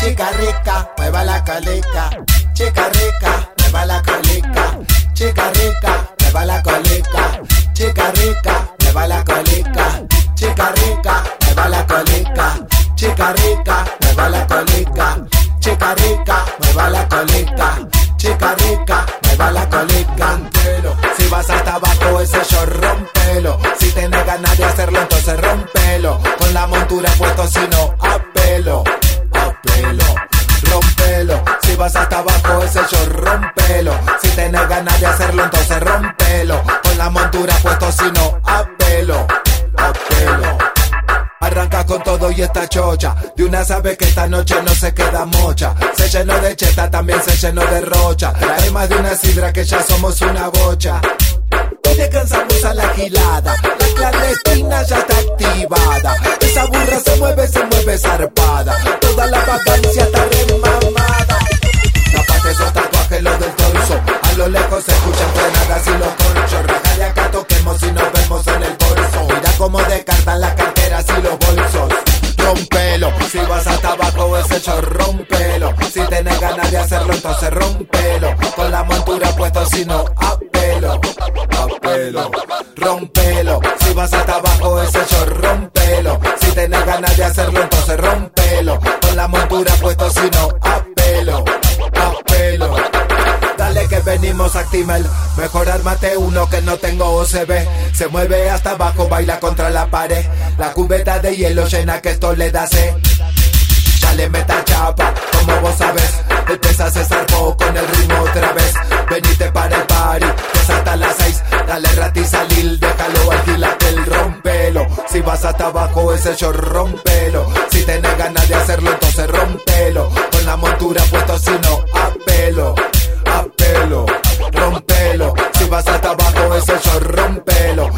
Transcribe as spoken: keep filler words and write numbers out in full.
chica rica, mueva la colica. Chica rica, mueva la colica. Chica rica, mueva la colica. Chica rica, mueva la colica. Chica rica, mueva la colica. Chica rica, mueva la colica. Chica rica, mueva la colica. Chica rica, mueva la colica. Si vas hasta abajo ese short, rompelo. Si tienes ganas de hacerlo, entonces rompelo. Con la montura puesto, si no, a pelo. A pelo, rompelo. Si vas hasta abajo ese short, rompelo. Si tienes ganas de hacerlo, entonces rompelo. Con la montura puesto, si no, a pelo. A pelo. Arranca con todo y esta chocha. De una sabe que esta noche no se queda mocha. Se llenó de cheta, también se llenó de rocha. Trae más de una sidra que ya somos una bocha. Y descansamos a la gilada. La clandestina ya está activada. Esa burra se mueve, se mueve zarpada. Toda la vacancia está remamada. Tapate esos tatuajes, los del torso. A lo lejos se escuchan frenadas y los corchos. Raja de acá, toquemos y nos vemos en el bolso. Mira cómo descartan las carteras y los bolsos. Rompelo, si vas hasta abajo ese short, rompelo. Si tenés ganas de hacerlo, entonces rompelo. Con la montura puesto, si no, a pelo. A pelo, rompelo. Si vas hasta abajo ese short, rompelo. Si tenés ganas de hacerlo, entonces rompelo. Con la montura puesto, si no, a pelo. A pelo. Dale que venimos a Actimel. Mejor ármate uno que no tengo O C B. Se mueve hasta abajo, baila contra la pared. La cubeta de hielo llena que esto le da sed. Ya le meta chapa, como vos sabes. El pesa se zarpó con el ritmo otra vez. Venite para el party, que es hasta las seis. Dale rati salir, déjalo alquilate el rompelo. Si vas hasta abajo ese short, rompelo. Si tenés ganas de hacerlo, entonces rompelo. Con la montura puesto, si no, a pelo. A pelo, rompelo. Si vas hasta abajo ese short, rompelo.